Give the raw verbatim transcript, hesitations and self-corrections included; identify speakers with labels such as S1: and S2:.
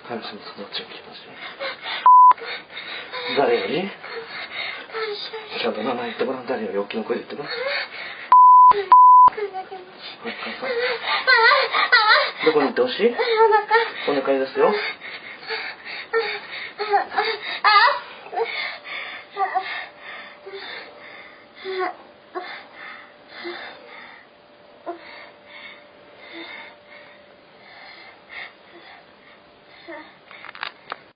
S1: 話の気持ちを聞きましょう。誰より？ちゃんと名前言ってごらん。誰より大きな声で言ってごらん。どこに行ってほしい？お腹ですよ。